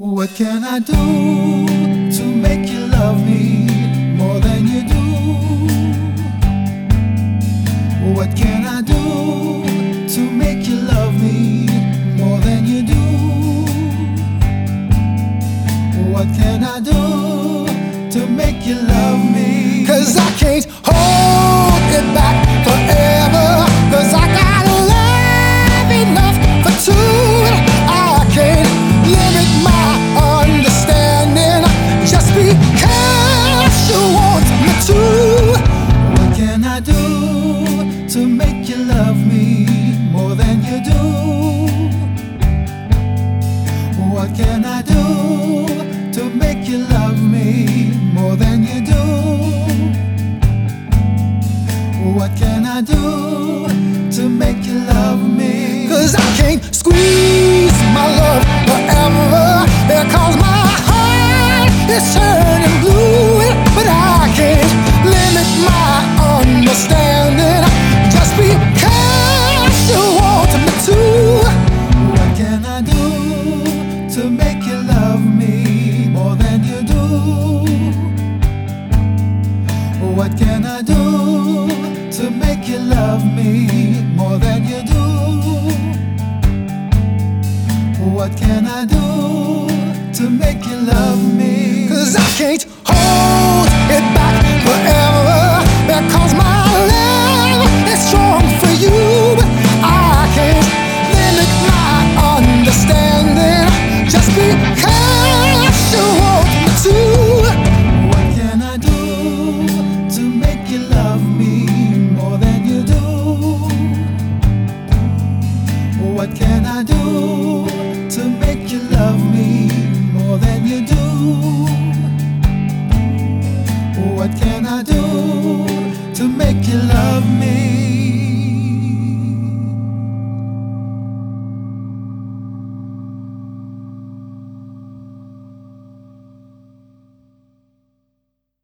What can I do to make you love me more than you do? What can I do to make you love me more than you do? What can I do to make you love me? 'Cause I can't hold it back forever, 'cause I got love enough for two. I can't limit my understanding just because you want me to. What can I do to make you love me more than you do? What can I do to make you love me more than you do? What can I do to make you love me? 'Cause I can't squeeze my love forever, because my heart is turning blue. But I can't limit my understanding just because you want me to. What can I do to make you love me more than you do? What can I do to make you love me more than you do? What can I do to make you love me? 'Cause I can't hold it back forever, because my love is strong for you. But I can't limit my understanding just because you want me to. What can I do to make you love me more than you do? What can I do to make you love me more than you do? What can I do to make you love me?